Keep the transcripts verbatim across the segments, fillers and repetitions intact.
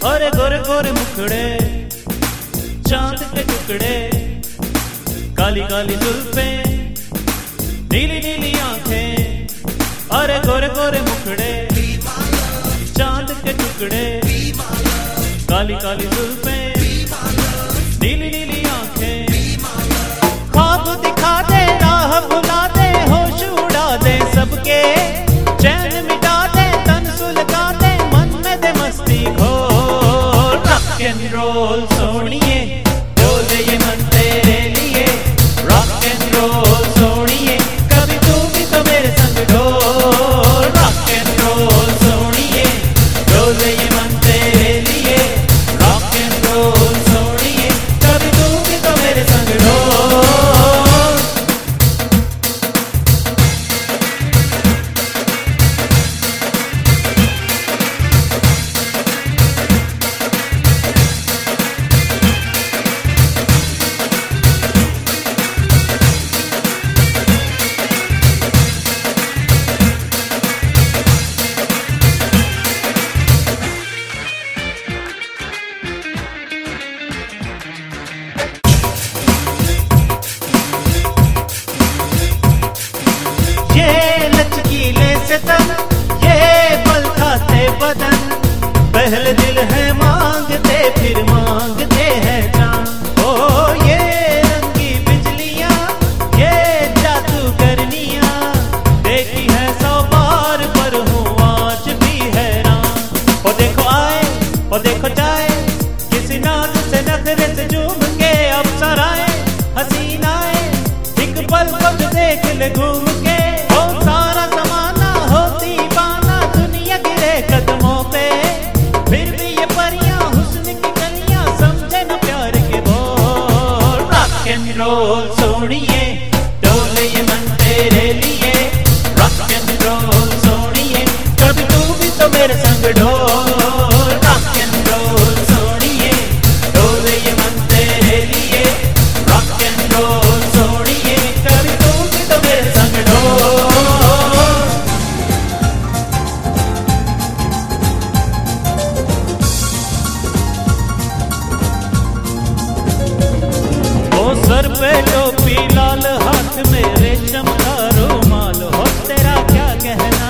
अरे गोरे गोरे मुखड़े, चांद के टुकड़े, काली काली जुल्फें, नीली नीली आंखें। अरे गोरे गोरे मुखड़े, चांद के टुकड़े, काली काली जुल्फें, नीली नीली आंखें। ख्वाब दिखा दे, राह भुला दे, होश उड़ा दे सबके, चैन मिटा दे, तन सुलगा दे, मन में दे मस्ती घोल। रॉक एंड रोल सोनिए, डोले ये मन तेरे लिए। रॉक एंड रोल सोनिए, कभी तू भी तो मेरे संग डोल। रॉक एंड रोल सोनिए, डोले ये मन तेरे लिए। रॉक एंड रोल सोनिए, कभी तू भी तो मेरे संग डोल। ये पल खाते बदन, पहले दिल है मांगते, फिर मांगते हैं जान। ओ ये रंगी बिजलियां, ये जादूगरनियां, देखी है सौ बार पर हूँ आज भी हैरान। ओ देखो आए, ओ देखो जाए, किसी नाज से नखरे से झूम के अप्सराएं हसीनाएं, एक पल को जो देख ले घूम के। कदमों पे फिर भी ये परियां, हुस्न की गलियां, समझे न प्यार के बोल। रॉक एंड रोल सोनिए, डोले ये मन तेरे लिए। रॉक एंड रोल सोनिए, कभी तू भी तो मेरे संग डोल। रॉक एंड रोल सोनिए, डोले ये मन तेरे लिए। रॉक एंड रोल सोनिए, कभी तू भी तो मेरे संग डोल। सर पे टोपी, लाल हाथ में रेशम का रुमाल, हो तेरा क्या कहना।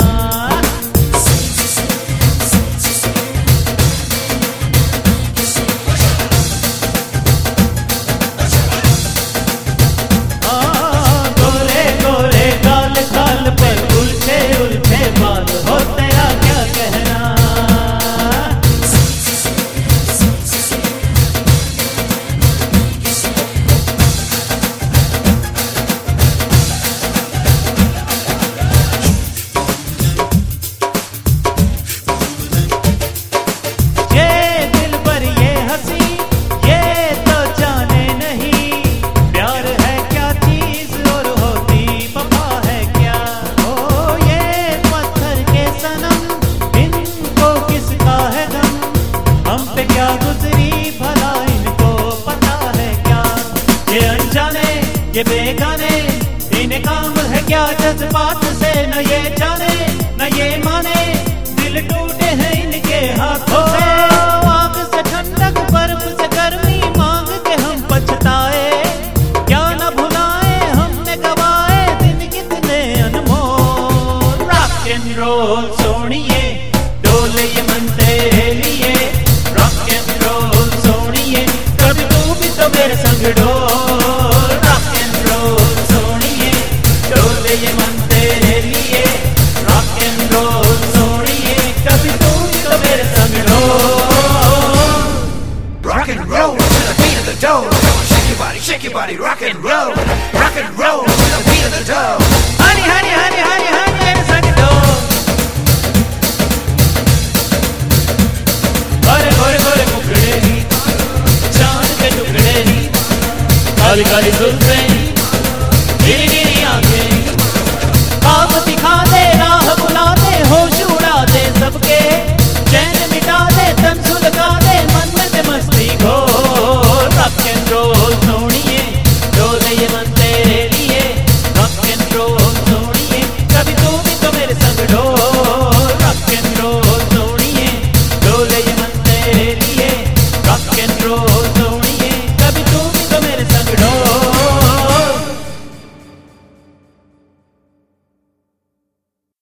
हाँ, गोरे गोरे गाल गाल पर उलझे उलझे बाल, हो तेरा क्या कहना। क्या गुजरी भला इनको पता है क्या। ये अनजाने ये बेगाने, इन्हें काम है क्या जज्बात से, न ये जाने न ये माने, दिल टूटे हैं इनके हाथों से। आग से ठंडक, बर्फ से गर्मी मांग के हम पछताए, क्या न भुलाए हमने गवाए दिन कितने अनमोल। रॉक एंड रोल सोनिए, डोले ये मन तेरे लिए। रॉक एंड रोल सोनिए, कभी तू भी तो मेरे संग डोल। रॉक एंड रोल सोनिए, डोले ये मन तेरे लिए। रॉक एंड रोल सोनिए, कभी तू भी तो मेरे संग डोल। Rock and roll to the beat of the dome. Shake your body, shake your body, rock and roll. Rock and roll to the beat of the dome. Honey, honey, honey, honey, honey, मेरे संग डोल। गोरे गोरे गोरे मुखड़े, चांद के टुकड़े, काली काली जुल्फें, नीली नीली आंखें। ख्वाब दिखा दे, राह बुला दे, होश उड़ा दे सबके, चैन मिटा दे, तन सुलगा दे, मन में दे मस्ती घोल। रॉक एंड रोल सोनिए, डोले ये